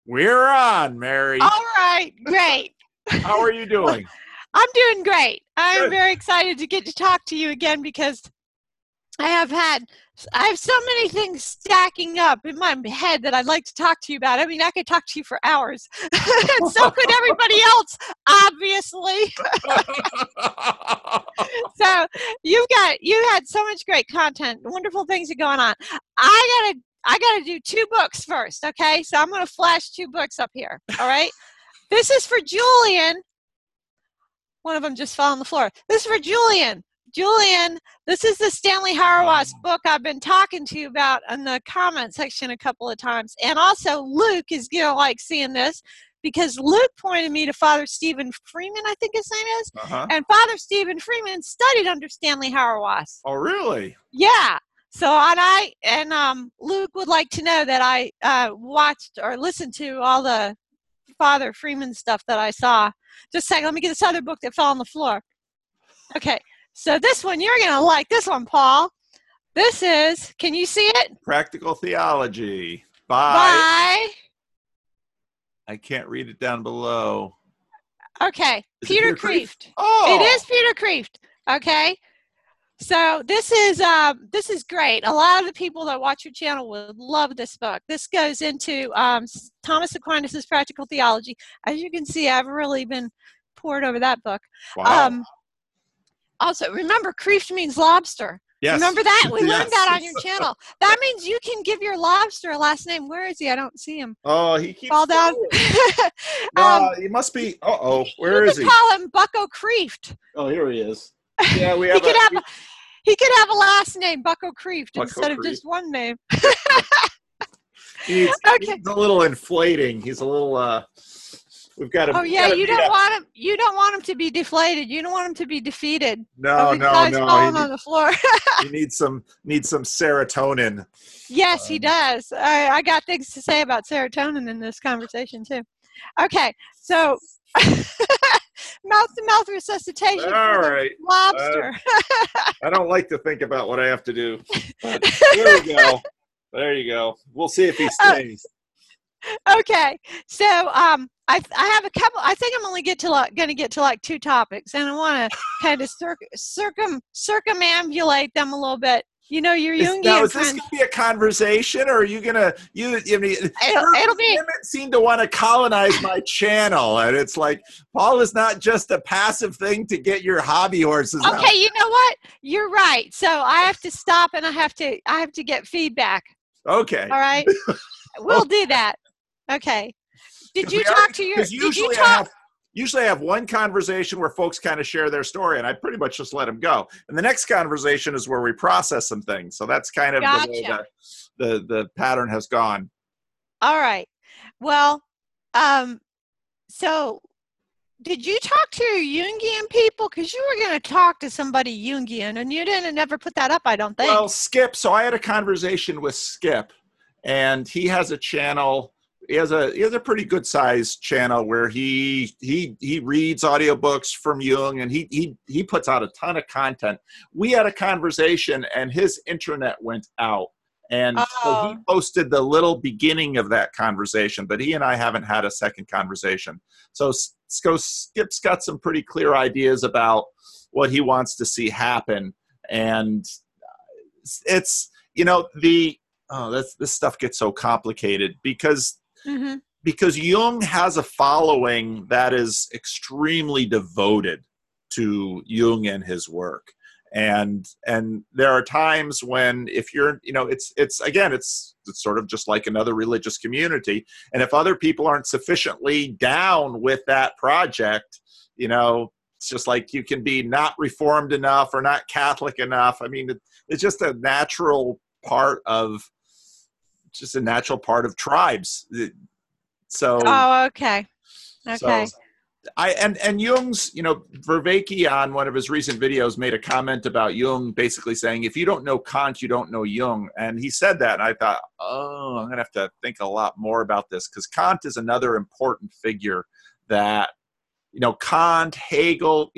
We're on, Mary. All right, great. How are you doing? I'm doing great. I'm Good. very excited to get to talk to you again because I have so many things stacking up in my head that I'd like to talk to you about. I mean, I could talk to you for hours, and so could everybody else, obviously. So you had so much great content, wonderful things are going on. I gotta do 2 books first, okay? So I'm gonna flash 2 books up here. All right. This is for Julian. One of them just fell on the floor. This is for Julian. Julian, this is the Stanley Hauerwas book I've been talking to you about in the comment section a couple of times. And also Luke is going to like seeing this because Luke pointed me to Father Stephen Freeman, I think his name is. And Father Stephen Freeman studied under Stanley Hauerwas. Oh, really? Yeah. So Luke would like to know that I watched or listened to all the Father Freeman stuff that I saw. Just a second, let me get this other book that fell on the floor. Okay, so this one, you're going to like this one, Paul. This is, can you see it? Practical Theology by I can't read it down below. Okay, Peter Kreeft. Oh! It is Peter Kreeft, okay? So this is great. A lot of the people that watch your channel will love this book. This goes into Thomas Aquinas' Practical Theology. As you can see, I've really been poured over that book. Wow. Also, remember, Kreeft means lobster. Yes. Remember that? We learned Yes. that on your channel. That means you can give your lobster a last name. Where is he? I don't see him. Oh, he keeps fall down. He must be. Where is he? You could call him Bucko Kreeft. Oh, here he is. Yeah, we have. He could have a last name, Bucko Kreeft, instead of just one name. He's a little inflating. He's a little. We've got to. Oh yeah, you don't want him. You don't want him to be deflated. You don't want him to be defeated. No. Falling on the floor. He needs some serotonin. Yes, he does. I got things to say about serotonin in this conversation too. Okay, so mouth-to-mouth resuscitation. All right, lobster. I don't like to think about what I have to do. But there we go. There you go. We'll see if he stays. Okay, so I have a couple. I think I'm only going to get to like 2 topics, and I want to kind of circumambulate them a little bit. You know, your Jungian now, is this going to be a conversation, or are you going to? It'll be. Women seem to want to colonize my channel, and it's like Paul is not just a passive thing to get your hobby horses. Okay, out. You know what? You're right. So I have to stop, and I have to get feedback. Okay. All right. We'll do that. Okay. Did you talk to your? Usually I have one conversation where folks kind of share their story, and I pretty much just let them go. And the next conversation is where we process some things. So that's kind of the way that the pattern has gone. All right. Well, so did you talk to Jungian people? Because you were going to talk to somebody Jungian, and you didn't never put that up, I don't think. Well, Skip. So I had a conversation with Skip, and he has a channel. He has a pretty good sized channel where he reads audiobooks from Jung, and he puts out a ton of content. We had a conversation, and his intranet went out, and so he posted the little beginning of that conversation, but he and I haven't had a second conversation. So Skip's got some pretty clear ideas about what he wants to see happen, and it's this stuff gets so complicated because. Mm-hmm. Because Jung has a following that is extremely devoted to Jung and his work, and there are times when if you're it's sort of just like another religious community, and if other people aren't sufficiently down with that project, it's just like you can be not Reformed enough or not Catholic enough. I mean, it's just a natural part of. Just a natural part of tribes. So. Oh, okay. So and Jung's, Vervaeke on one of his recent videos made a comment about Jung, basically saying, if you don't know Kant, you don't know Jung. And he said that, and I thought, I'm going to have to think a lot more about this, because Kant is another important figure that, Kant, Hegel,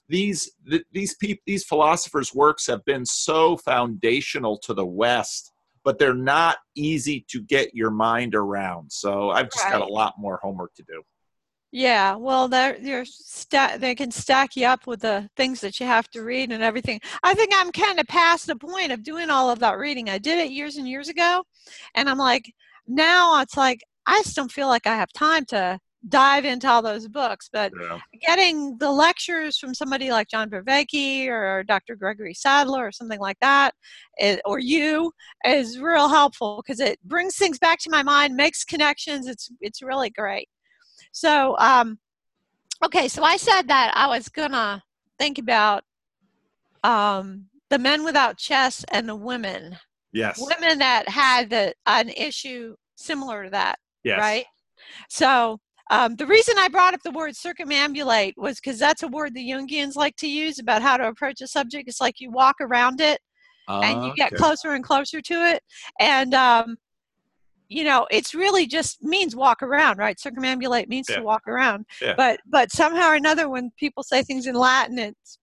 these philosophers' works have been so foundational to the West but they're not easy to get your mind around. So I've just got a Right. lot more homework to do. Yeah, well, they can stack you up with the things that you have to read and everything. I think I'm kind of past the point of doing all of that reading. I did it years and years ago, and I'm like, now it's like I just don't feel like I have time to dive into all those books. But Yeah. getting the lectures from somebody like John Vervaeke or Dr. Gregory Sadler or something like that, or you, is real helpful because it brings things back to my mind, makes connections. It's really great. So, okay, so I said that I was gonna think about the men without chests and the women, Yes. women that had an issue similar to that, Yes. right? So, the reason I brought up the word circumambulate was because that's a word the Jungians like to use about how to approach a subject. It's like you walk around it and you get Okay. closer and closer to it, and it's really just means walk around, right? Circumambulate means Yeah. to walk around. Yeah. But somehow or another, when people say things in Latin,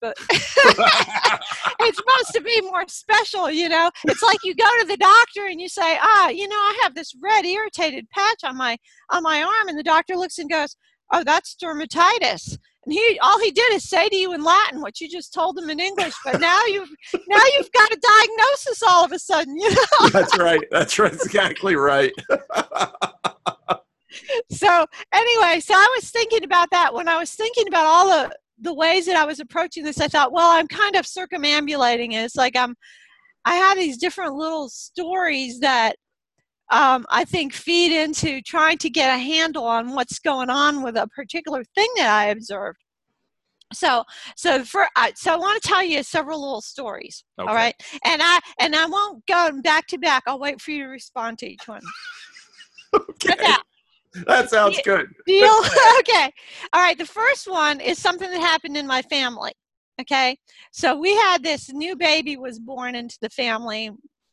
it's supposed to be more special, It's like you go to the doctor and you say, I have this red irritated patch on my arm, and the doctor looks and goes, oh, that's dermatitis. And all he did is say to you in Latin what you just told him in English, but now you've got a diagnosis all of a sudden, That's right. That's right. Exactly right. So anyway, so I was thinking about that when I was thinking about all the ways that I was approaching this. I thought, well, I'm kind of circumambulating it. It's like I have these different little stories that I think feed into trying to get a handle on what's going on with a particular thing that I observed. So I want to tell you several little stories. Okay. All right, and I won't go back to back. I'll wait for you to respond to each one. Okay. That sounds good. Deal? Okay. All right. The first one is something that happened in my family. Okay. So we had this new baby was born into the family.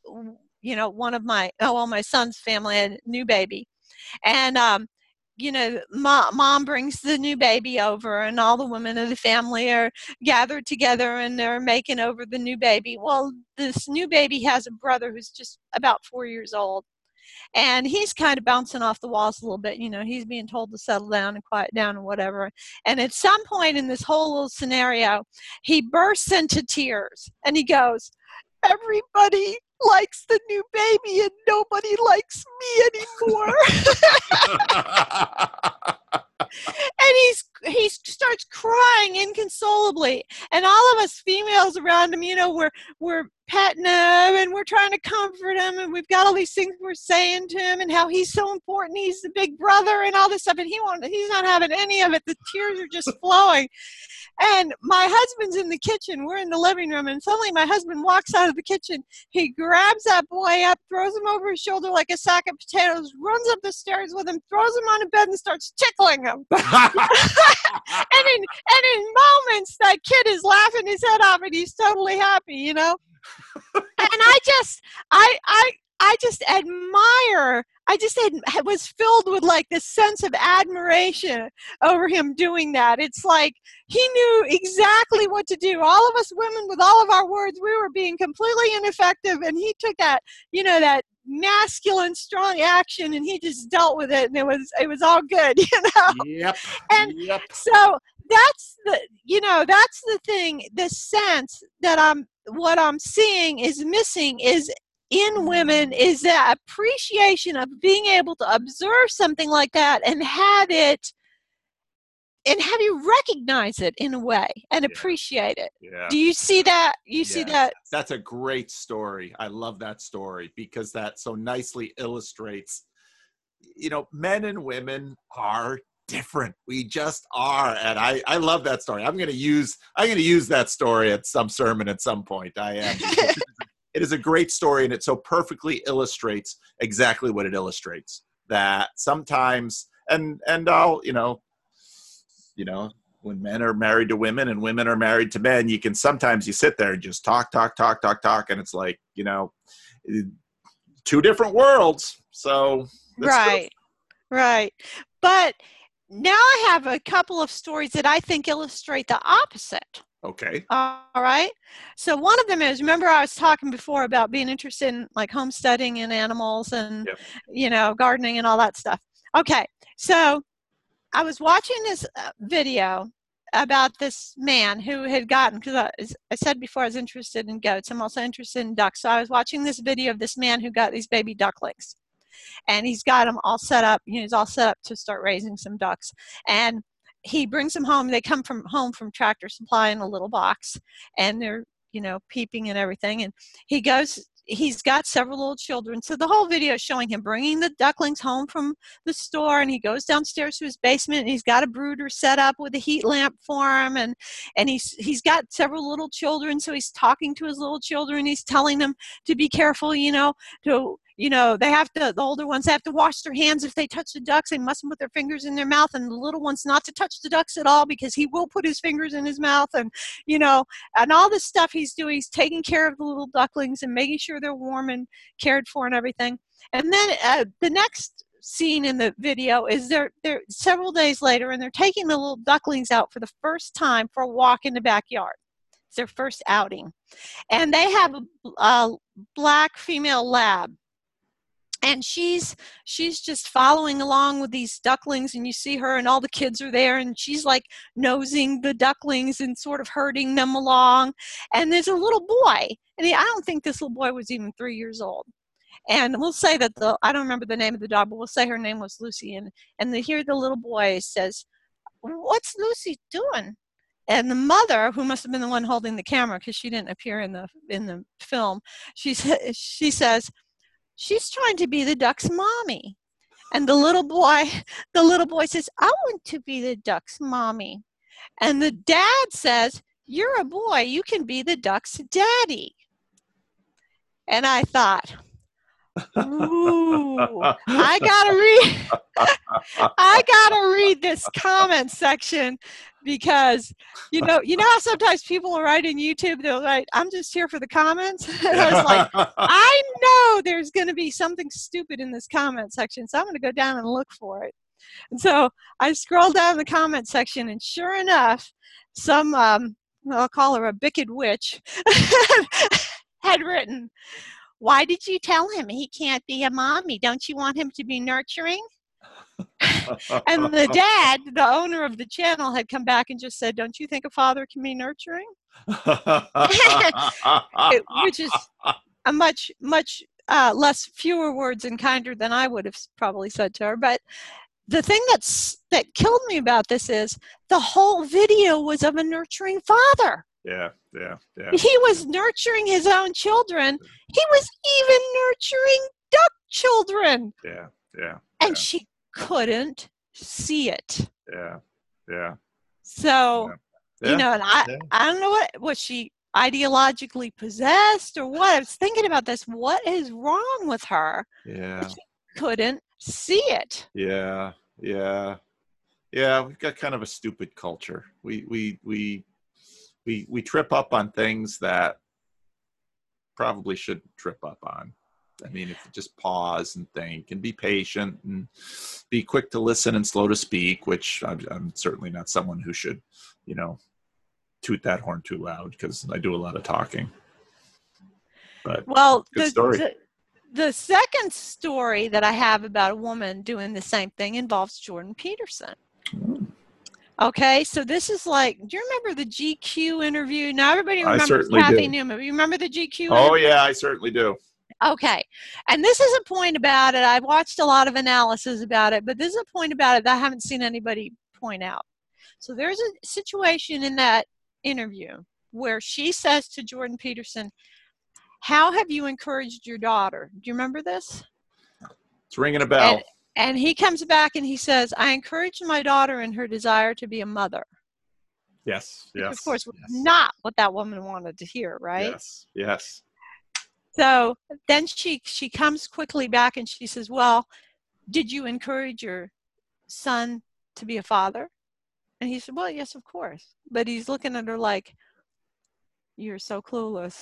My son's family had a new baby. And, mom brings the new baby over, and all the women of the family are gathered together and they're making over the new baby. Well, this new baby has a brother who's just about 4 years old. And he's kind of bouncing off the walls a little bit. He's being told to settle down and quiet down and whatever. And at some point in this whole little scenario, he bursts into tears and he goes, everybody likes the new baby and nobody likes me anymore. And he starts crying inconsolably, and all of us females around him, we're petting him and we're trying to comfort him, and we've got all these things we're saying to him and how he's so important, he's the big brother and all this stuff, and he's not having any of it. The tears are just flowing. And my husband's in the kitchen. We're in the living room, and suddenly my husband walks out of the kitchen. He grabs that boy up, throws him over his shoulder like a sack of potatoes, runs up the stairs with him, throws him on a bed, and starts tickling him. and in moments, that kid is laughing his head off, and he's totally happy, And I just admire. I was filled with like this sense of admiration over him doing that. It's like he knew exactly what to do. All of us women, with all of our words, we were being completely ineffective, and he took that, that masculine, strong action, and he just dealt with it, and it was all good, Yep. And yep. so that's the thing. The sense that what I'm seeing is missing is in women is that appreciation of being able to observe something like that and have you recognize it in a way and appreciate it. Yeah. Do you see that? See that? That's a great story. I love that story because that so nicely illustrates, men and women are different. We just are. And I love that story. I'm going to use that story at some sermon at some point. I am. It is a great story, and it so perfectly illustrates exactly what it illustrates. That sometimes, and I'll, when men are married to women and women are married to men, you sit there and just talk, and it's like, two different worlds. So right. But now I have a couple of stories that I think illustrate the opposite. Okay. All right. So one of them is, remember I was talking before about being interested in like homesteading and animals and, Yep. gardening and all that stuff. Okay. So I was watching this video about this man who had gotten, because I said before I was interested in goats, I'm also interested in ducks. So I was watching this video of this man who got these baby ducklings, and he's got them all set up. He's all set up to start raising some ducks. And he brings them home. They come from home from Tractor Supply in a little box, and they're, peeping and everything. And he's got several little children. So the whole video is showing him bringing the ducklings home from the store, and he goes downstairs to his basement, and he's got a brooder set up with a heat lamp for him, and he's got several little children, so he's talking to his little children. He's telling them to be careful, the older ones have to wash their hands if they touch the ducks. They mustn't put their fingers in their mouth, and the little ones not to touch the ducks at all, because he will put his fingers in his mouth, and all this stuff he's doing. He's taking care of the little ducklings and making sure they're warm and cared for and everything. And then the next scene in the video is they're several days later, and they're taking the little ducklings out for the first time for a walk in the backyard. It's their first outing, and they have a black female lab. And she's just following along with these ducklings, and you see her, and all the kids are there, and she's like nosing the ducklings and sort of herding them along. And there's a little boy, and I don't think this little boy was even 3 years old. And we'll say that I don't remember the name of the dog, but we'll say her name was Lucy. And here the little boy says, "What's Lucy doing?" And the mother, who must have been the one holding the camera, because she didn't appear in the film, she says, "She's trying to be the duck's mommy." And the little boy says, "I want to be the duck's mommy." And the dad says, "You're a boy, you can be the duck's daddy." And I thought, ooh, I gotta read this comment section, because how sometimes people will write in YouTube, they'll write, "I'm just here for the comments." And I was like, I know there's going to be something stupid in this comment section, so I'm going to go down and look for it. And so I scrolled down the comment section, and sure enough, some I'll call her a bicked witch had written, "Why did you tell him he can't be a mommy? Don't you want him to be nurturing?" And the dad, the owner of the channel, had come back and just said, "Don't you think a father can be nurturing?" Which is a much less, fewer words and kinder than I would have probably said to her. But the thing that killed me about this is the whole video was of a nurturing father. Yeah. He was nurturing his own children. He was even nurturing duck children. Yeah. And she couldn't see it. Yeah. So, and I don't know was she ideologically possessed or what? I was thinking about this. What is wrong with her? Yeah. She couldn't see it. Yeah. We've got kind of a stupid culture. We trip up on things that probably shouldn't trip up on. I mean, if you just pause and think and be patient and be quick to listen and slow to speak, which I'm certainly not someone who should, toot that horn too loud, because I do a lot of talking. But good story. The second story that I have about a woman doing the same thing involves Jordan Peterson. Okay, so this is like, do you remember the GQ interview? Now everybody remembers Kathy Newman. You remember the GQ interview? Oh, yeah, I certainly do. Okay, and this is a point about it. I've watched a lot of analysis about it, but this is a point about it that I haven't seen anybody point out. So there's a situation in that interview where she says to Jordan Peterson, "How have you encouraged your daughter?" Do you remember this? It's ringing a bell. And he comes back and he says, "I encouraged my daughter in her desire to be a mother." Yes. Which of course, was not what that woman wanted to hear, right? Yes. So then she comes quickly back and she says, "Well, did you encourage your son to be a father?" And he said, "Well, yes, of course." But he's looking at her like, "You're so clueless."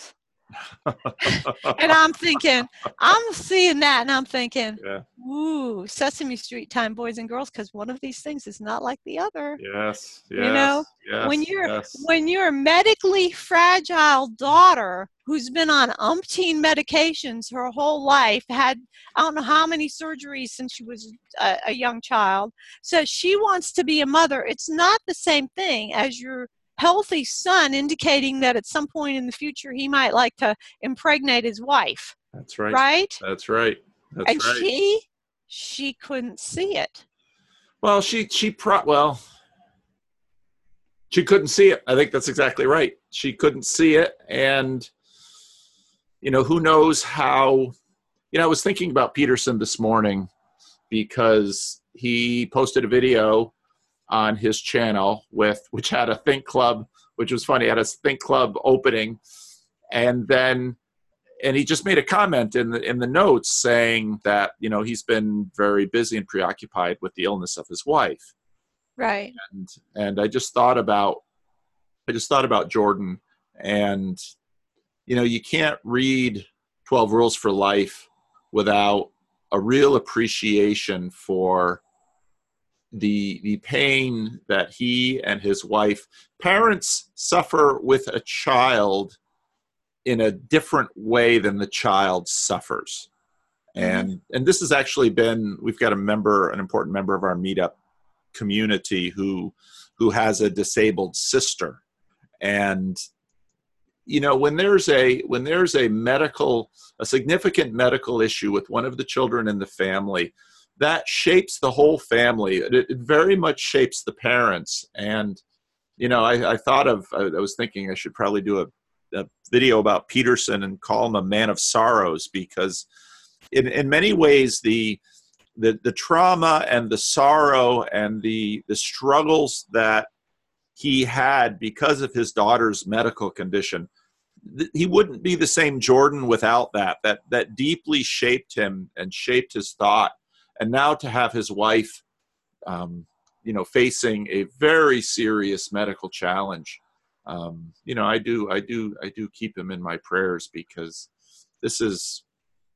And I'm seeing that and I'm thinking, Yeah. ooh, Sesame Street time, boys and girls, because one of these things is not like the other. Yes. You know, Yes. Yes. Yes. when you're a medically fragile daughter who's been on umpteen medications her whole life, had I don't know how many surgeries since she was a young child, so she wants to be a mother. It's not the same thing as your healthy son indicating that at some point in the future he might like to impregnate his wife, That's right. right? That's right. That's And right. she couldn't see it. Well, well, she couldn't see it. I think that's exactly right. She couldn't see it. And, who knows how, I was thinking about Peterson this morning because he posted a video on his channel which had a Think Club, which was funny, had a Think Club opening. And he just made a comment in the notes saying that, he's been very busy and preoccupied with the illness of his wife. Right. And I just thought about Jordan, and you can't read 12 Rules for Life without a real appreciation for the pain that he and his wife, parents suffer with a child in a different way than the child suffers. And this has actually been, we've got an important member of our meetup community who has a disabled sister. And when there's a significant medical issue with one of the children in the family, that shapes the whole family. It very much shapes the parents. And I was thinking I should probably do a video about Peterson and call him a man of sorrows, because in many ways the trauma and the sorrow and the struggles that he had because of his daughter's medical condition, he wouldn't be the same Jordan without that deeply shaped him and shaped his thought. And now to have his wife facing a very serious medical challenge, I do keep him in my prayers, because this is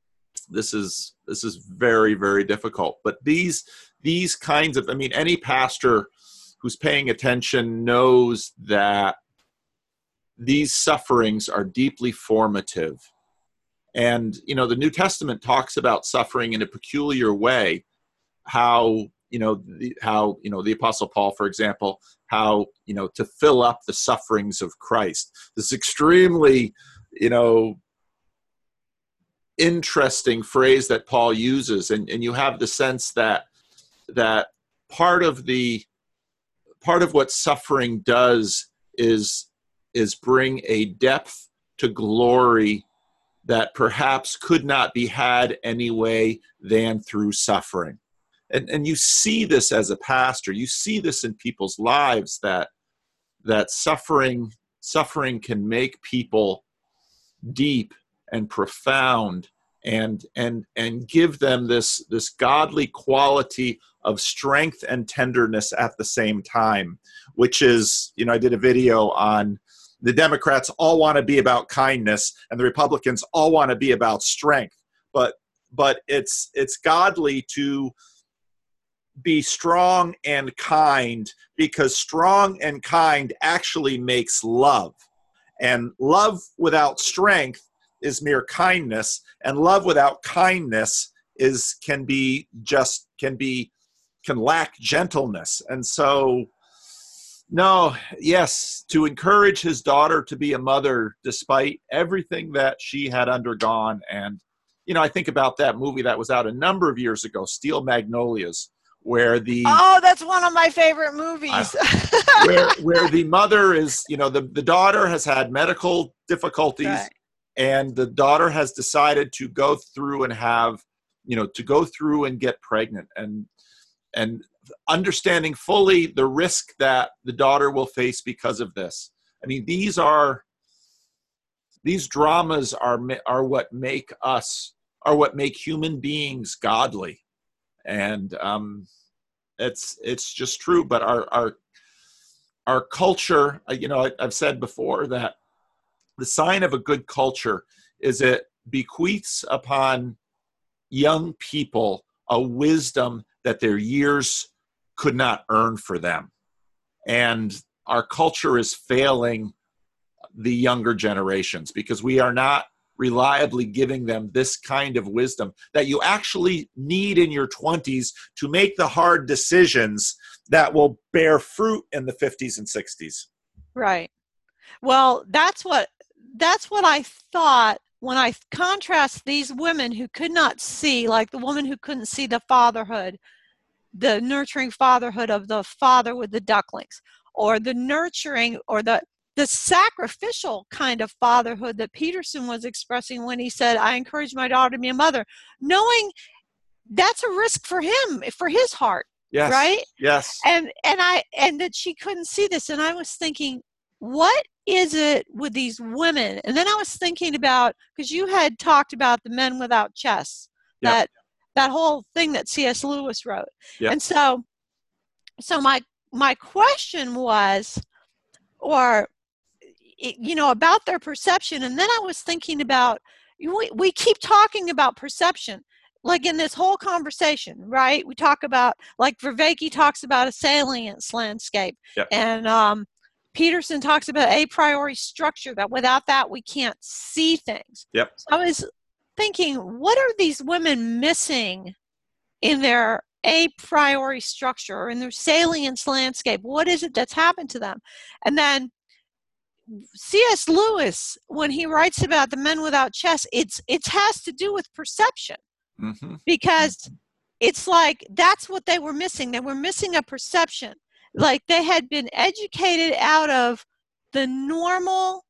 very, very difficult. But these kinds of, any pastor who's paying attention knows that these sufferings are deeply formative. And, the New Testament talks about suffering in a peculiar way, how the Apostle Paul, for example, how, to fill up the sufferings of Christ. This extremely, interesting phrase that Paul uses. And you have the sense that part of what suffering does is bring a depth to glory that perhaps could not be had any way than through suffering. And you see this as a pastor. You see this in people's lives, that suffering can make people deep and profound and give them this godly quality of strength and tenderness at the same time, which is, I did a video on the Democrats all want to be about kindness and the Republicans all want to be about strength. But it's godly to be strong and kind, because strong and kind actually makes love. And love without strength is mere kindness, and love without kindness can lack gentleness. And so, to encourage his daughter to be a mother despite everything that she had undergone. And, I think about that movie that was out a number of years ago, Steel Magnolias, where that's one of my favorite movies. where the mother is, the daughter has had medical difficulties, right, and the daughter has decided to go through and get pregnant, and understanding fully the risk that the daughter will face because of this. These dramas are what make human beings godly. And it's just true. But our culture, I've said before that the sign of a good culture is it bequeaths upon young people a wisdom that their years could not earn for them. And our culture is failing the younger generations because we are not reliably giving them this kind of wisdom that you actually need in your 20s to make the hard decisions that will bear fruit in the 50s and 60s. Right. Well, that's what I thought when I contrast these women who could not see, like the woman who couldn't see the fatherhood, the nurturing fatherhood of the father with the ducklings, or the nurturing or the sacrificial kind of fatherhood that Peterson was expressing when he said, I encourage my daughter to be a mother, knowing that's a risk for him, for his heart. Yes. Right? Yes. And that she couldn't see this. And I was thinking, what is it with these women? And then I was thinking about, because you had talked about the Men Without Chests, Yep. that whole thing that C.S. Lewis wrote. Yep. And so my question was, or, you know, about their perception. And then I was thinking about, we keep talking about perception, like in this whole conversation, right? We talk about, like Vervaeke talks about a salience landscape. Yep. And Peterson talks about a priori structure, that without that we can't see things. Yep. So I was thinking, what are these women missing in their a priori structure or in their salience landscape? What is it that's happened to them? And then C.S. Lewis, when he writes about the Men Without Chests, it has to do with perception. Mm-hmm. Because it's like that's what they were missing. They were missing a perception. Like they had been educated out of the normal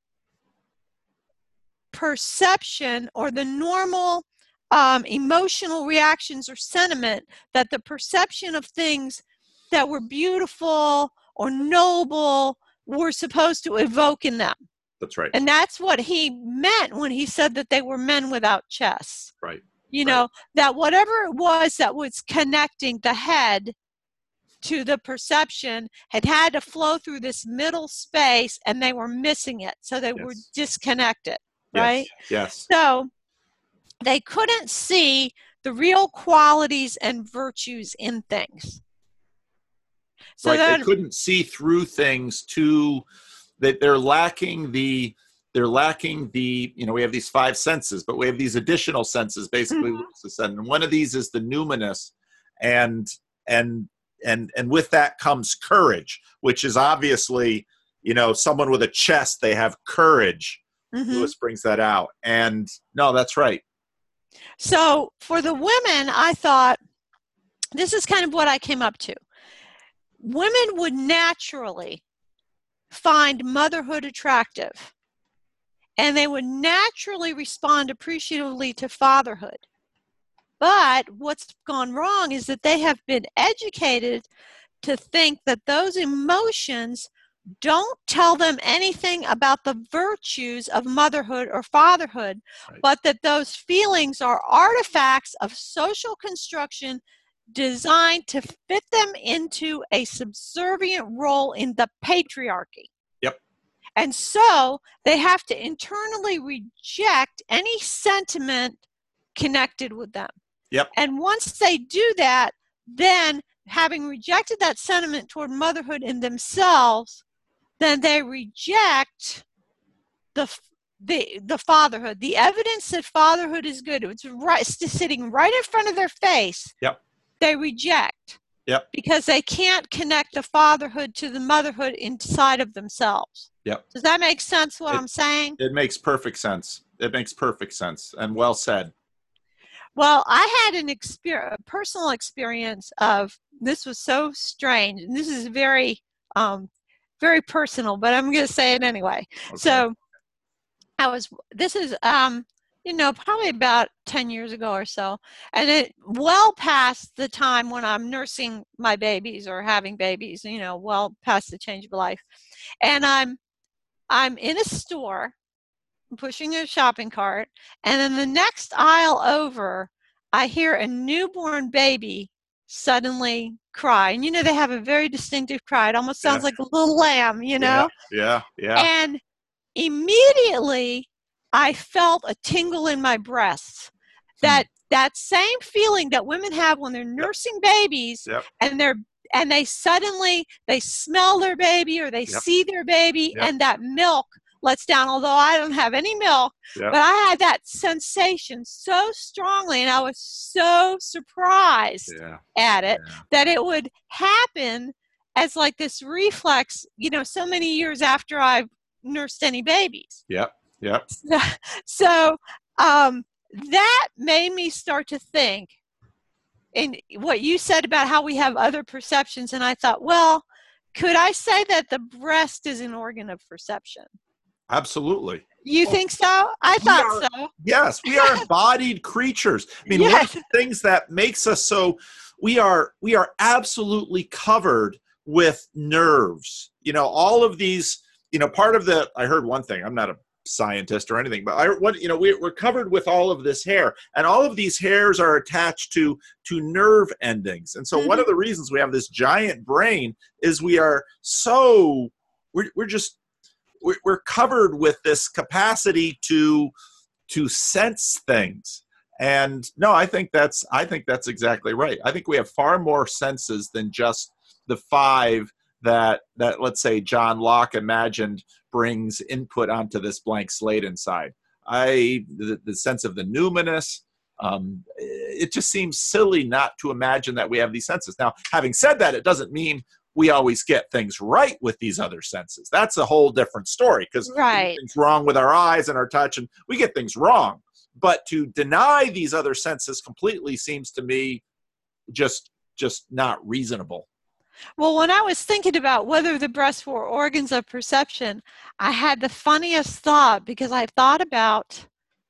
perception or the normal emotional reactions or sentiment that the perception of things that were beautiful or noble were supposed to evoke in them. That's right. And that's what he meant when he said that they were men without chests. Right. You know, that whatever it was that was connecting the head to the perception had to flow through this middle space, and they were missing it. So they were disconnected, right? Yes. So they couldn't see the real qualities and virtues in things. So they couldn't see through things that they're lacking the, you know, we have these five senses, but we have these additional senses, basically. Mm-hmm. And one of these is the numinous, and with that comes courage, which is obviously, you know, someone with a chest, they have courage. Mm-hmm. Lewis brings that out. And no, that's right. So for the women, I thought, this is kind of what I came up to. Women would naturally find motherhood attractive, and they would naturally respond appreciatively to fatherhood. But what's gone wrong is that they have been educated to think that those emotions don't tell them anything about the virtues of motherhood or fatherhood, but that those feelings are artifacts of social construction designed to fit them into a subservient role in the patriarchy. Yep. And so they have to internally reject any sentiment connected with them. Yep. And once they do that, then having rejected that sentiment toward motherhood in themselves, then they reject the fatherhood, the evidence that fatherhood is good. It's right, sitting right in front of their face. Yep. They reject. Yep. Because they can't connect the fatherhood to the motherhood inside of themselves. Yep. Does that make sense, what I'm saying? It makes perfect sense. It makes perfect sense, and well said. Well, I had a personal experience of, this was so strange, and this is very, very personal, but I'm going to say it anyway. Okay. So this is, you know, probably about 10 years ago or so, and it well past the time when I'm nursing my babies or having babies, you know, well past the change of life. And I'm in a store, pushing a shopping cart, and in the next aisle over, I hear a newborn baby suddenly cry. And, you know, they have a very distinctive cry. It almost sounds like a little lamb, you know? Yeah. And immediately I felt a tingle in my breasts. That same feeling that women have when they're nursing babies, Yep. and they suddenly they smell their baby or they Yep. see their baby, Yep. and that milk lets down. Although I don't have any milk, Yep. but I had that sensation so strongly, and I was so surprised at it that it would happen as like this reflex, so many years after I've nursed any babies. Yep. Yep. So that made me start to think, and what you said about how we have other perceptions, and I thought, well, could I say that the breast is an organ of perception? Absolutely. You think so? I thought so. Yes, we are embodied creatures. I mean, one of the things that makes us so, we are absolutely covered with nerves. All of these, part of the, I heard one thing, I'm not a scientist or anything, but we're covered with all of this hair, and all of these hairs are attached to nerve endings. And so one of the reasons we have this giant brain is we're covered with this capacity to sense things. And no, I think that's exactly right. I think we have far more senses than just the 5 that let's say John Locke imagined brings input onto this blank slate inside. The sense of the numinous, it just seems silly not to imagine that we have these senses. Now, having said that, it doesn't mean we always get things right with these other senses. That's a whole different story, because we get things wrong with our eyes and our touch, and we get things wrong. But to deny these other senses completely seems to me just not reasonable. Well, when I was thinking about whether the breasts were organs of perception, I had the funniest thought, because I thought about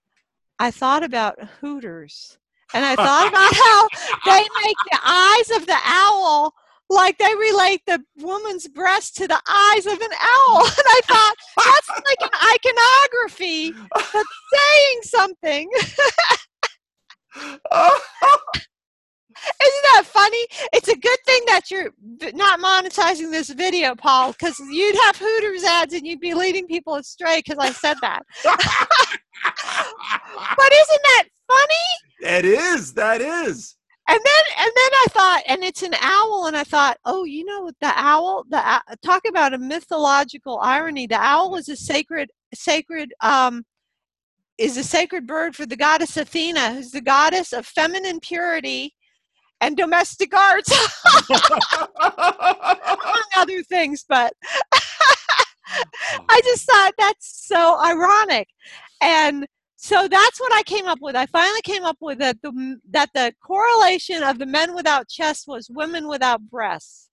Hooters, and I thought about how they make the eyes of the owl, like they relate the woman's breast to the eyes of an owl. And I thought, that's like an iconography that's saying something. Isn't that funny? It's a good thing that you're not monetizing this video, Paul, because you'd have Hooters ads and you'd be leading people astray because I said that. But isn't that funny? It is. That is. And then I thought, and it's an owl, and I thought, oh, the owl. Talk about a mythological irony. The owl is a sacred bird for the goddess Athena, who's the goddess of feminine purity and domestic arts, among other things. But I just thought that's so ironic. And so that's what I came up with. I finally came up with that the correlation of the men without chests was women without breasts.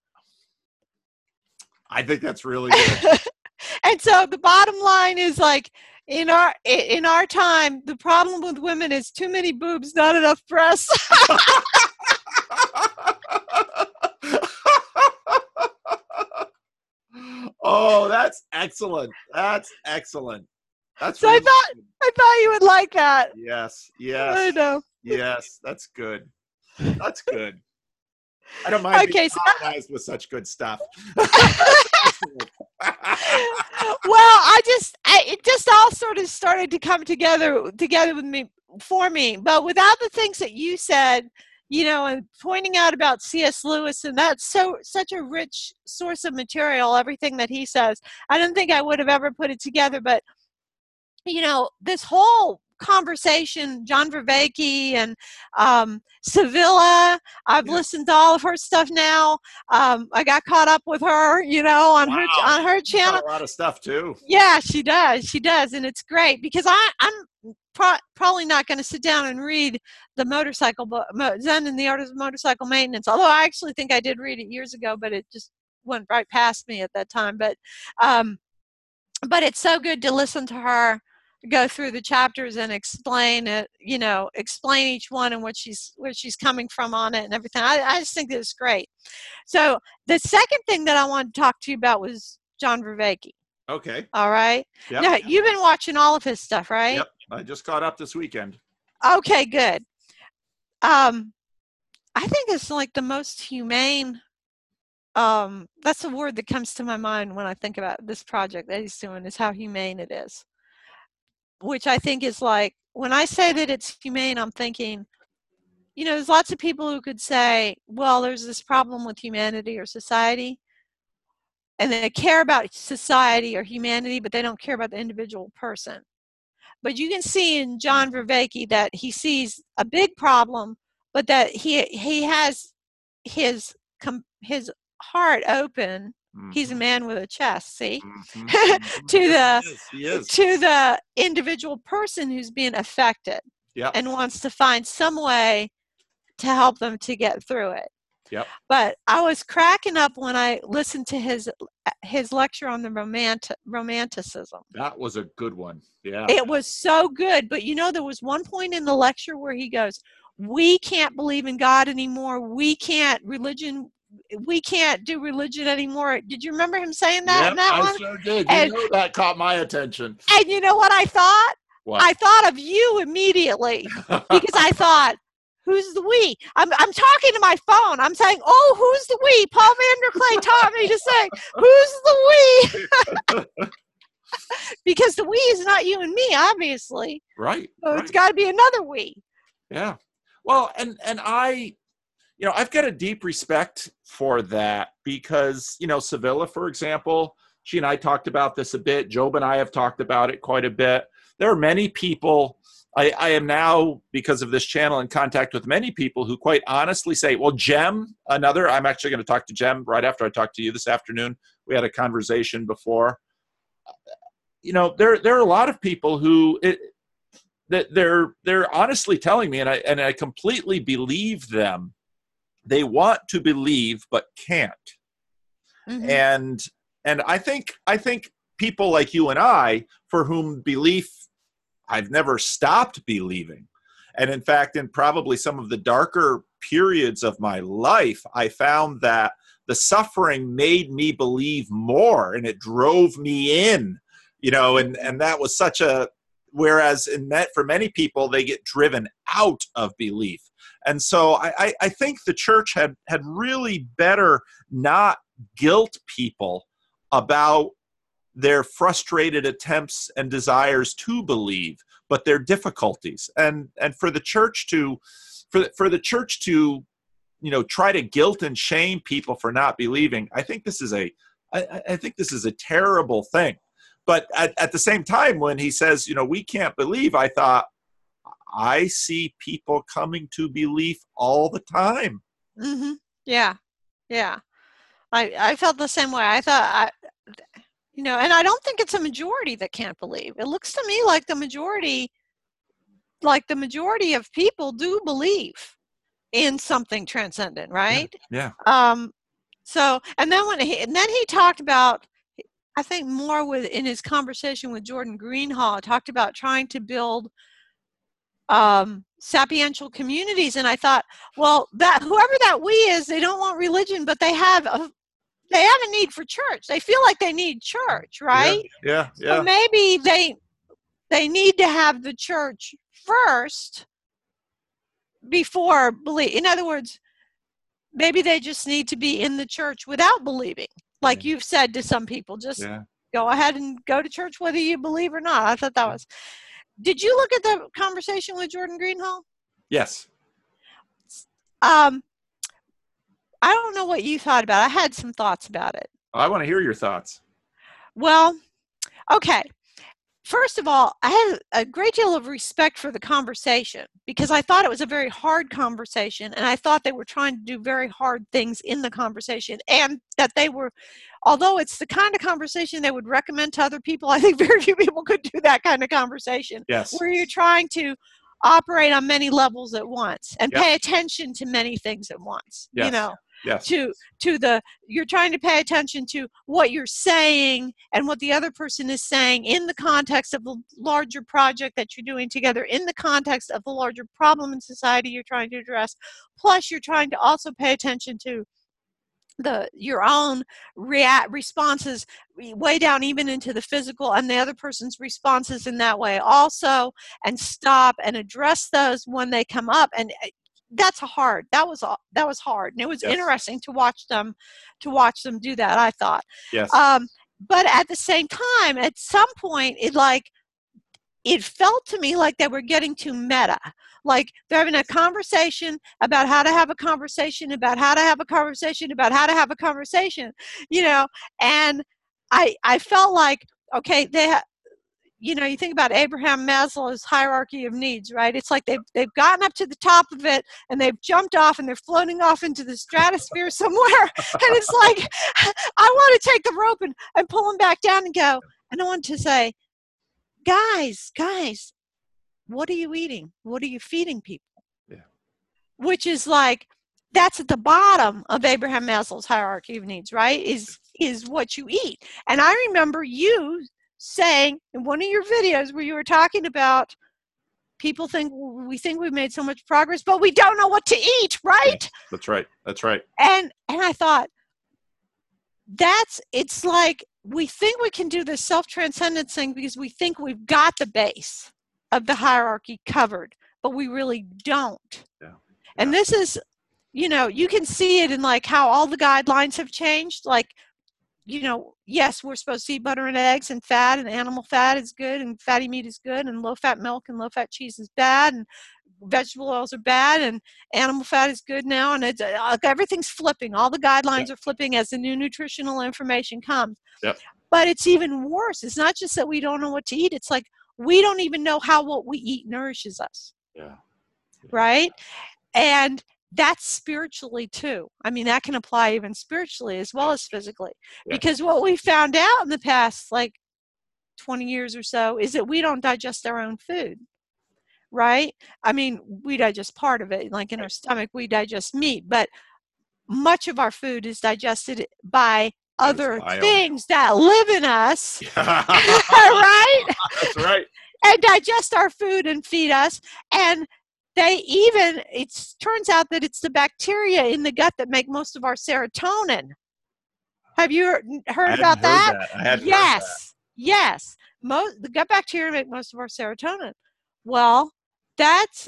I think that's really good. And so the bottom line is, like, in our time, the problem with women is too many boobs, not enough breasts. Oh, that's excellent. That's excellent. That's so really I thought you would like that. Yes. I know. Yes, that's good. That's good. I don't mind being colonized with such good stuff. Well, it just all sort of started to come together with me, for me. But without the things that you said, and pointing out about C.S. Lewis, and that's such a rich source of material, everything that he says, I don't think I would have ever put it together. But, this whole conversation, John Vervaeke and Sevilla, I've listened to all of her stuff now. I got caught up with her, on her channel. A lot of stuff too. Yeah, she does, and it's great, because I'm probably not going to sit down and read the motorcycle book, Zen and the Art of Motorcycle Maintenance, although I actually think I did read it years ago, but it just went right past me at that time. But it's so good to listen to her go through the chapters and explain it, explain each one and where she's coming from on it and everything. I just think that it's great. So the second thing that I wanted to talk to you about was John Vervaeke. Okay. All right. Yep. Now, you've been watching all of his stuff, right? Yep. I just caught up this weekend. Okay, good. I think it's like the most humane That's the word that comes to my mind when I think about this project that he's doing, is how humane it is. Which I think is like, when I say that it's humane, I'm thinking, there's lots of people who could say, well, there's this problem with humanity or society, and they care about society or humanity, but they don't care about the individual person. But you can see in John Vervaeke that he sees a big problem, but that he has his heart open. Mm-hmm. He's a man with a chest, see? Mm-hmm. to Yes, he is. to the individual person who's being affected, yep. and wants to find some way to help them to get through it. Yep. But I was cracking up when I listened to his lecture on the romanticism. That was a good one. Yeah. It was so good. But there was one point in the lecture where he goes, we can't believe in God anymore. We can't do religion anymore. Did you remember him saying that? Yep, in that I one? sure did. That caught my attention. And you know what I thought? What? I thought of you immediately, because I thought, who's the we? I'm talking to my phone. I'm saying, oh, who's the we? Paul Vanderklay taught me to say, who's the we? Because the we is not you and me, obviously. Right. So right. It's got to be another we. Yeah. Well, and I, I've got a deep respect for that, because, Sevilla, for example, she and I talked about this a bit. Job and I have talked about it quite a bit. There are many people, I am now, because of this channel, in contact with many people who quite honestly say, well, Jem, I'm actually going to talk to Jem right after I talk to you this afternoon. We had a conversation before. There are a lot of people who they're honestly telling me, and I completely believe them. They want to believe but can't. Mm-hmm. And I think people like you and I, for whom belief, I've never stopped believing. And in fact, in probably some of the darker periods of my life, I found that the suffering made me believe more, and it drove me in, and that was such a, whereas for many people, they get driven out of belief. And so I think the church had really better not guilt people about their frustrated attempts and desires to believe, but their difficulties. And for the church to, try to guilt and shame people for not believing, I think this is a terrible thing. But at the same time, when he says, we can't believe, I thought, I see people coming to belief all the time. Mm-hmm. Yeah. Yeah. I felt the same way. I thought, and I don't think it's a majority that can't believe. It looks to me like the majority of people do believe in something transcendent, right? Yeah. So, and then he talked about, I think more in his conversation with Jordan Greenhall, talked about trying to build sapiential communities. And I thought, well, that whoever that we is, they don't want religion, but they have a need for church. They feel like they need church, right? Yeah. So maybe they need to have the church first before believe. In other words, maybe they just need to be in the church without believing. Like you've said to some people, just go ahead and go to church whether you believe or not. I thought that was. Did you look at the conversation with Jordan Greenhall? Yes. I don't know what you thought about it. I had some thoughts about it. I want to hear your thoughts. Well, okay. First of all, I had a great deal of respect for the conversation, because I thought it was a very hard conversation, and I thought they were trying to do very hard things in the conversation, and that they were, although it's the kind of conversation they would recommend to other people, I think very few people could do that kind of conversation. Yes. Where you're trying to operate on many levels at once and pay attention to many things at once. Yes. Yes. You're trying to pay attention to what you're saying and what the other person is saying in the context of the larger project that you're doing together, in the context of the larger problem in society you're trying to address. Plus, you're trying to also pay attention to your own responses way down even into the physical, and the other person's responses in that way also, and stop and address those when they come up. And that's hard. That was hard, and it was Yes. interesting to watch them do that, I thought. Yes. But at the same time, at some point, it felt to me like they were getting too meta. Like they're having a conversation about how to have a conversation about how to have a conversation about how to have a conversation, and I felt like, okay, you think about Abraham Maslow's hierarchy of needs, right? It's like they've gotten up to the top of it and they've jumped off and they're floating off into the stratosphere somewhere. And it's like, I want to take the rope and pull them back down and go. And I want to say, guys, what are you eating? What are you feeding people? Yeah. Which is like, that's at the bottom of Abraham Maslow's hierarchy of needs, right? Is what you eat. And I remember you saying in one of your videos where you were talking about people think we've made so much progress, but we don't know what to eat, right? Yeah, that's right. And I thought, it's like we think we can do this self-transcendence thing because we think we've got the base of the hierarchy covered, but we really don't. Yeah. And this is, you can see it in like how all the guidelines have changed. Like, yes, we're supposed to eat butter and eggs and fat, and animal fat is good, and fatty meat is good, and low-fat milk and low-fat cheese is bad, and vegetable oils are bad, and animal fat is good now, and it's everything's flipping. All the guidelines are flipping as the new nutritional information comes. Yep. But it's even worse. It's not just that we don't know what to eat. It's like we don't even know how what we eat nourishes us. Yeah. Right? And that's spiritually too. I mean, that can apply even spiritually as well as physically. Yeah. Because what we found out in the past, 20 years or so, is that we don't digest our own food. Right? I mean, we digest part of it. Like in our stomach, we digest meat. But much of our food is digested by other things that live in us. Right? That's right. And digest our food and feed us. And it turns out that it's the bacteria in the gut that make most of our serotonin. Have you heard about that? Yes. The gut bacteria make most of our serotonin. Well, that's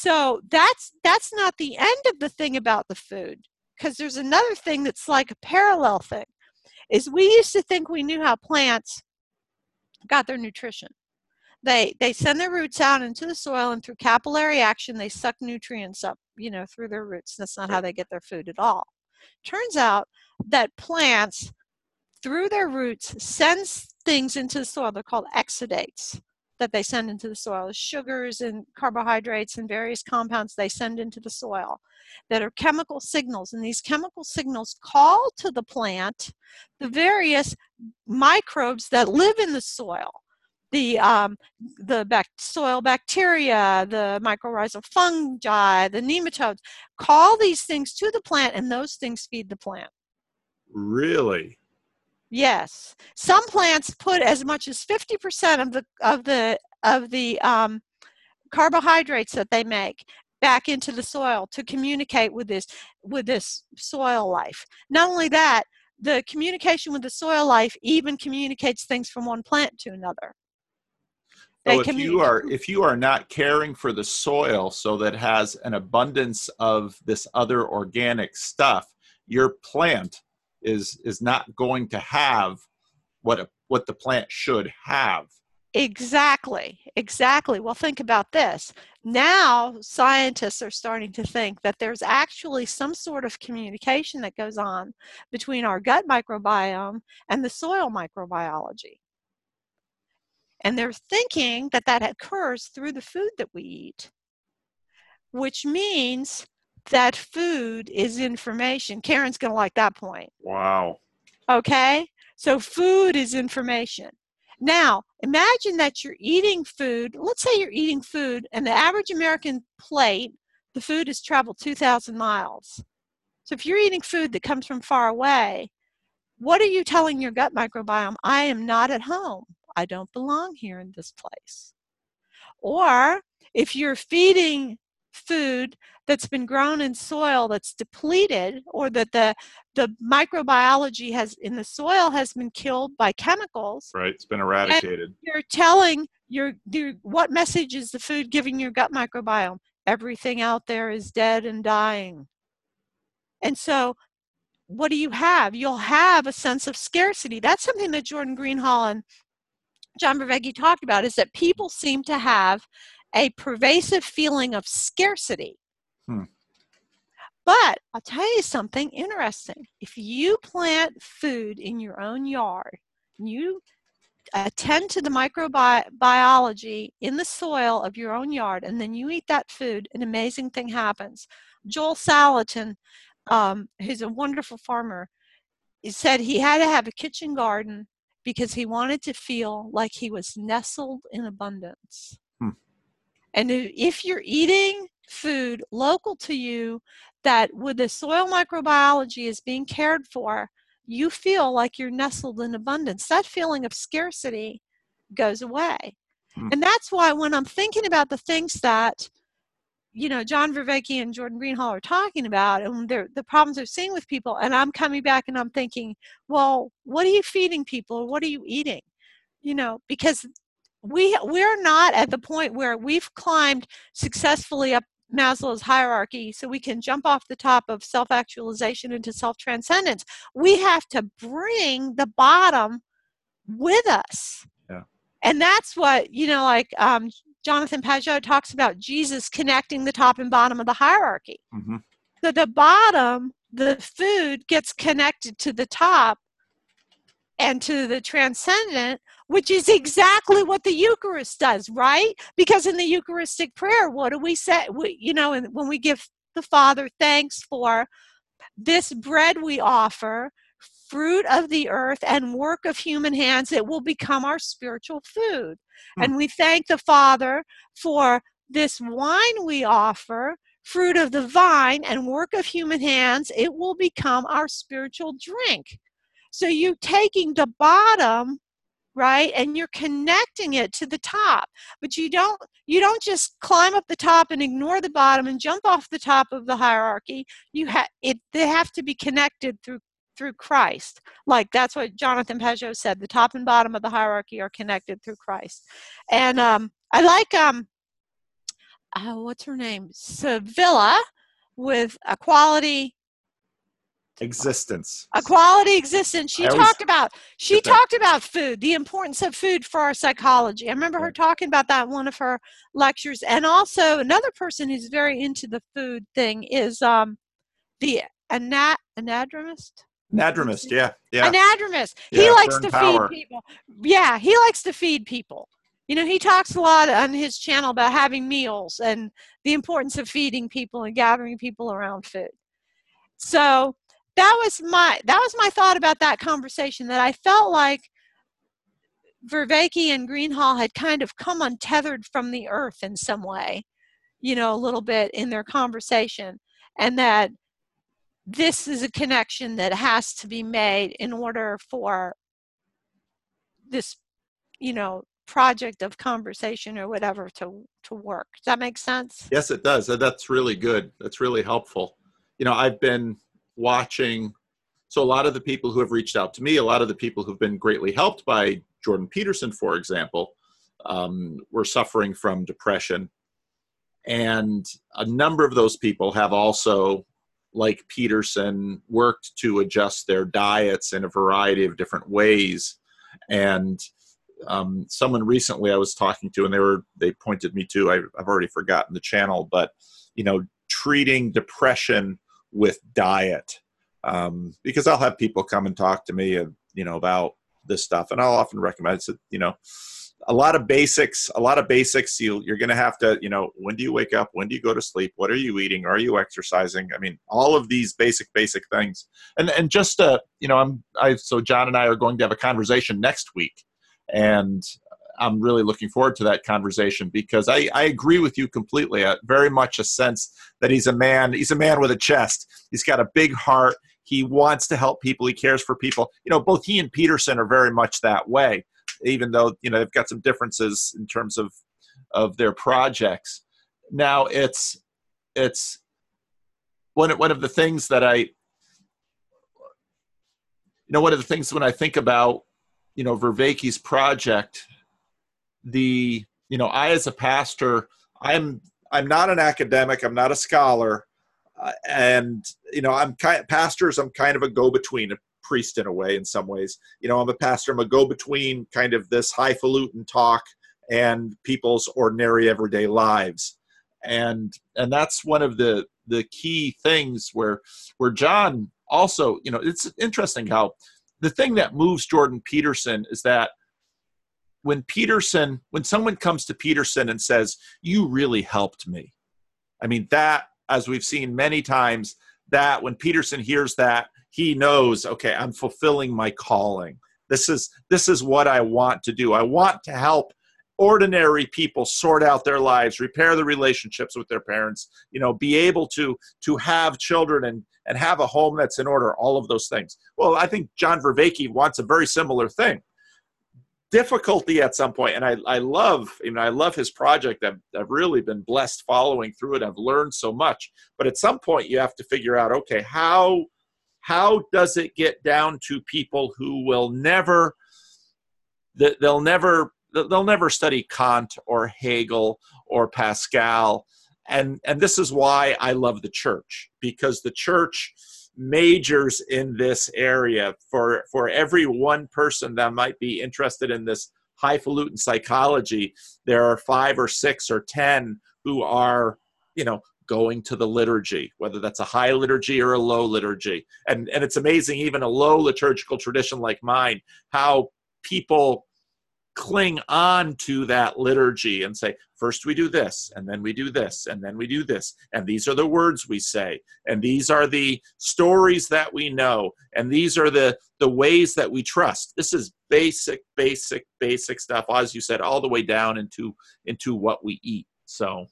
not the end of the thing about the food, because there's another thing that's like a parallel thing. Is we used to think we knew how plants got their nutrition. They send their roots out into the soil, and through capillary action, they suck nutrients up, through their roots. That's not how they get their food at all. Turns out that plants, through their roots, sends things into the soil. They're called exudates that they send into the soil. Sugars and carbohydrates and various compounds they send into the soil that are chemical signals. And these chemical signals call to the plant the various microbes that live in the soil. The soil bacteria, the mycorrhizal fungi, the nematodes, call these things to the plant, and those things feed the plant. Really? Yes. Some plants put as much as 50% of the carbohydrates that they make back into the soil to communicate with this soil life. Not only that, the communication with the soil life even communicates things from one plant to another. So if you are not caring for the soil so that it has an abundance of this other organic stuff, your plant is not going to have what the plant should have. Exactly. Well, think about this. Now, scientists are starting to think that there's actually some sort of communication that goes on between our gut microbiome and the soil microbiology. And they're thinking that occurs through the food that we eat, which means that food is information. Karen's going to like that point. Wow. Okay? So food is information. Now, imagine that you're eating food. Let's say you're eating food, and the average American plate, the food has traveled 2,000 miles. So if you're eating food that comes from far away, what are you telling your gut microbiome? I am not at home. I don't belong here in this place. Or if you're feeding food that's been grown in soil that's depleted, or that the microbiology in the soil has been killed by chemicals. Right, it's been eradicated. You're telling what message is the food giving your gut microbiome? everything out there is dead and dying. And so what do you have? You'll have a sense of scarcity. That's something that Jordan Greenhall and John Vervaeke talked about, is that people seem to have a pervasive feeling of scarcity. But I'll tell you something interesting. If you plant food in your own yard, you attend to the microbiology in the soil of your own yard, and then you eat that food, an amazing thing happens. Joel Salatin, who's a wonderful farmer, he said he had to have a kitchen garden because he wanted to feel like he was nestled in abundance. And if you're eating food local to you, that with the soil microbiology is being cared for, you feel like you're nestled in abundance. That feeling of scarcity goes away. And that's why when I'm thinking about the things that, you know, John Vervaeke and Jordan Greenhall are talking about, and the problems they're seeing with people, and I'm coming back and I'm thinking, well, what are you feeding people? What are you eating? You know, because we're not at the point where we've climbed successfully up Maslow's hierarchy so we can jump off the top of self-actualization into self-transcendence. We have to bring the bottom with us. Yeah. And that's what, you know, like Jonathan Pageau talks about Jesus connecting the top and bottom of the hierarchy. So the bottom, the food, gets connected to the top and to the transcendent, which is exactly what the Eucharist does, right? Because in the Eucharistic prayer, what do we say? When we give the Father thanks for this bread we offer, fruit of the earth and work of human hands, it will become our spiritual food. And we thank the Father for this wine we offer, fruit of the vine and work of human hands, it will become our spiritual drink. So you're taking the bottom, right, and you're connecting it to the top. But you don't just climb up the top and ignore the bottom and jump off the top of the hierarchy. They have to be connected through Christ. Like that's what Jonathan Pageau said. The top and bottom of the hierarchy are connected through Christ. And I like what's her name? Sevilla with Equality Existence. Equality Existence. She talked about food, the importance of food for our psychology. I remember her talking about that in one of her lectures. And also another person who's very into the food thing is the anadromist. Anadromist, yeah. Anadromist. He likes to feed people. Yeah, he likes to feed people. You know, he talks a lot on his channel about having meals and the importance of feeding people and gathering people around food. So that was my thought about that conversation, that I felt like Vervaeke and Greenhall had kind of come untethered from the earth in some way, you know, a little bit in their conversation, and that this is a connection that has to be made in order for this, you know, project of conversation or whatever to work. Does that make sense? Yes, it does. That's really good. That's really helpful. You know, I've been watching, so a lot of the people who have reached out to me, a lot of the people who've been greatly helped by Jordan Peterson, for example, were suffering from depression. And a number of those people have also, like Peterson, worked to adjust their diets in a variety of different ways. And someone recently I was talking to, and they pointed me to, I've already forgotten the channel, but, you know, treating depression with diet, because I'll have people come and talk to me, you know, about this stuff, and I'll often recommend it. You know, a lot of basics. You're going to have to, you know, when do you wake up? When do you go to sleep? What are you eating? Are you exercising? I mean, all of these basic things. And just you know, so John and I are going to have a conversation next week, and I'm really looking forward to that conversation, because I agree with you completely. Very much a sense that he's a man with a chest. He's got a big heart. He wants to help people. He cares for people. You know, both he and Peterson are very much that way, even though, you know, they've got some differences in terms of their projects. Now it's one of the things that one of the things when I think about, you know, Vervaeke's project, I as a pastor, I'm I'm not an academic. I'm not a scholar. And, I'm pastors, I'm kind of a go-between, a priest in a way, in some ways. I'm a pastor, I'm a go-between kind of this highfalutin talk and people's ordinary everyday lives. And that's one of the key things where John also, it's interesting how the thing that moves Jordan Peterson is that when someone comes to Peterson and says, "You really helped me," I mean, that, as we've seen many times, that when Peterson hears that, he knows, okay, I'm fulfilling my calling. This is what I want to do. I want to help ordinary people sort out their lives, repair the relationships with their parents, be able to have children and have a home that's in order, all of those things. Well, I think John Vervaeke wants a very similar thing. Difficulty at some point, and I love his project. I've really been blessed following through it. I've learned so much, but at some point you have to figure out, okay, how does it get down to people who will never they'll never study Kant or Hegel or Pascal, and this is why I love the church, because the church majors in this area. For every one person that might be interested in this highfalutin psychology, there are 5 or 6 or 10 who are, going to the liturgy, whether that's a high liturgy or a low liturgy. And it's amazing, even a low liturgical tradition like mine, how people cling on to that liturgy and say, first we do this, and then we do this, and then we do this, and these are the words we say, and these are the stories that we know, and these are the ways that we trust. This is basic stuff, as you said, all the way down into what we eat. So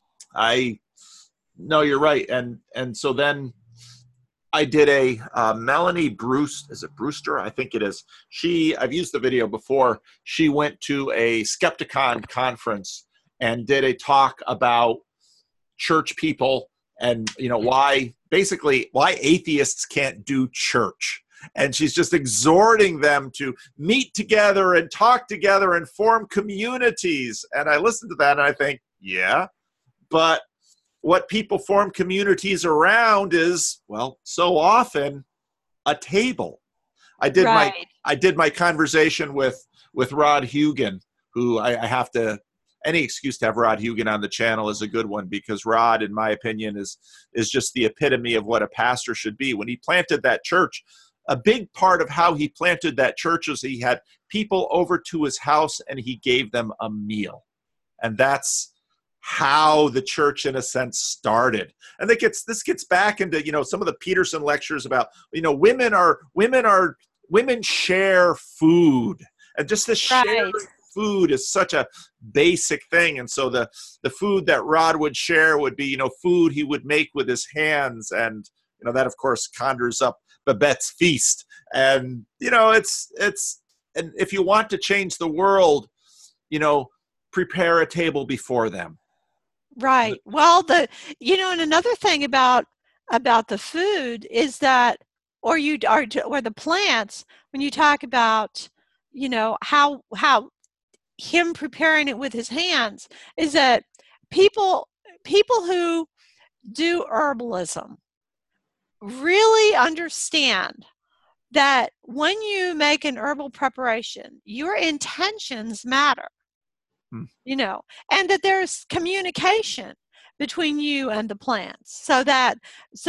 no, you're right. And so then I did a Melanie Brewster, I think it is. I've used the video before. She went to a Skepticon conference and did a talk about church people and why atheists can't do church. And she's just exhorting them to meet together and talk together and form communities. And I listened to that and I think, yeah, but what people form communities around is, well, so often a table. I did my conversation with Rod Hugan, who I have to, any excuse to have Rod Hugan on the channel is a good one, because Rod, in my opinion, is just the epitome of what a pastor should be. When he planted that church, a big part of how he planted that church is he had people over to his house and he gave them a meal. And that's how the church, in a sense, started. And this gets back into some of the Peterson lectures about women share food, and just this sharing food is such a basic thing. And so the food that Rod would share would be food he would make with his hands, and that of course conjures up Babette's feast. And it's and if you want to change the world, prepare a table before them. Right. Well, and another thing about the food is that, or the plants, when you talk about, how him preparing it with his hands, is that people who do herbalism really understand that when you make an herbal preparation, your intentions matter. And that there's communication between you and the plants, so that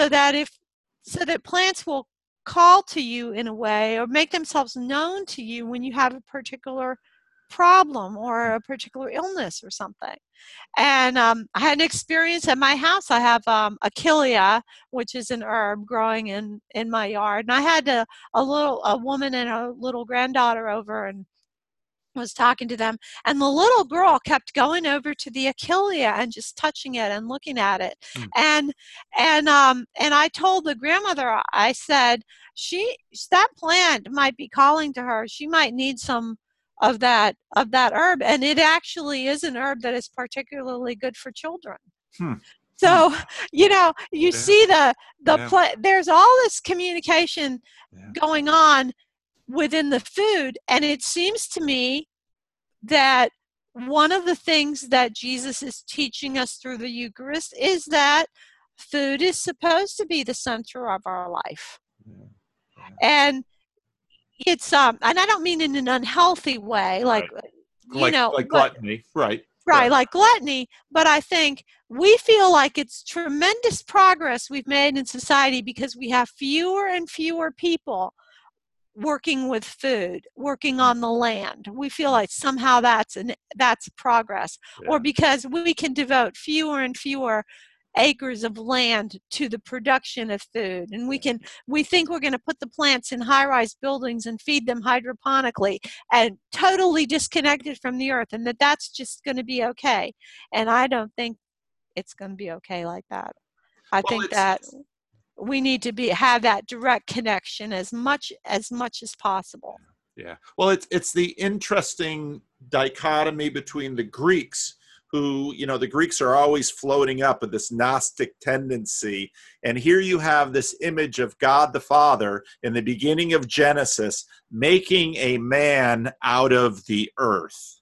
plants will call to you in a way, or make themselves known to you when you have a particular problem or a particular illness or something. And I had an experience at my house. I have achillea, which is an herb growing in my yard, and I had a woman and a little granddaughter over, and was talking to them, and the little girl kept going over to the achillea and just touching it and looking at it. And I told the grandmother, I said, that plant might be calling to her. She might need some of that herb, and it actually is an herb that is particularly good for children. So you see there's all this communication going on within the food, and it seems to me that one of the things that Jesus is teaching us through the Eucharist is that food is supposed to be the center of our life. Yeah. And it's and I don't mean in an unhealthy way, like Right. you know, Like but gluttony, right? right, like gluttony, but I think we feel like it's tremendous progress we've made in society because we have fewer and fewer people working with food, working on the land. We feel like somehow that's progress, Yeah. or because we can devote fewer and fewer acres of land to the production of food, and we think we're going to put the plants in high-rise buildings and feed them hydroponically and totally disconnected from the earth, and that's just going to be okay. And I don't think it's going to be okay like that. I Well, think that we need to have that direct connection as much as possible. Yeah. Well, it's the interesting dichotomy between the Greeks, who, the Greeks are always floating up with this Gnostic tendency. And here you have this image of God the Father in the beginning of Genesis, making a man out of the earth.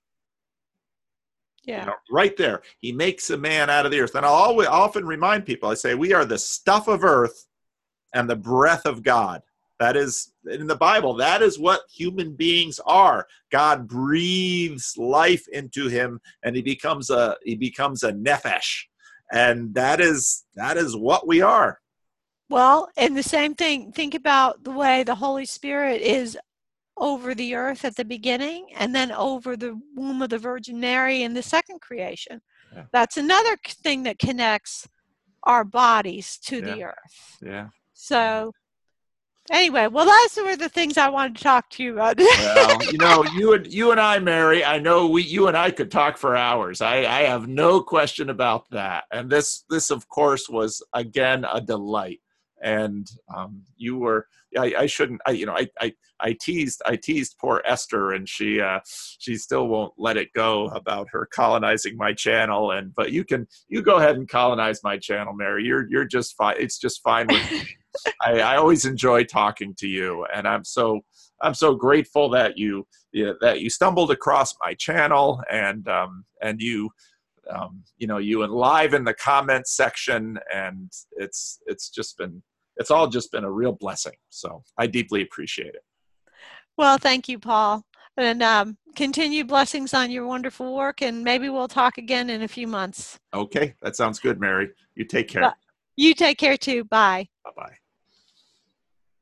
Yeah. Right there. He makes a man out of the earth. And I'll often remind people, I say, we are the stuff of earth and the breath of God. That is, in the Bible, that is what human beings are. God breathes life into him, and he becomes a nephesh. And that is what we are. Well, and the same thing, think about the way the Holy Spirit is over the earth at the beginning and then over the womb of the Virgin Mary in the second creation. Yeah. That's another thing that connects our bodies to the earth. Yeah. So anyway, well, those were the things I wanted to talk to you about. Well, you and I, Mary, I know you and I could talk for hours. I have no question about that. And this of course was again a delight. And you were, I shouldn't, I teased poor Esther, and she still won't let it go about her colonizing my channel. But you go ahead and colonize my channel, Mary. You're just fine. It's just fine with me. I always enjoy talking to you, and I'm so grateful that you stumbled across my channel, and you enliven the comment section, and it's all just been a real blessing. So I deeply appreciate it. Well, thank you, Paul, and continue blessings on your wonderful work, and maybe we'll talk again in a few months. Okay, that sounds good, Mary. You take care. You take care too. Bye. Bye-bye.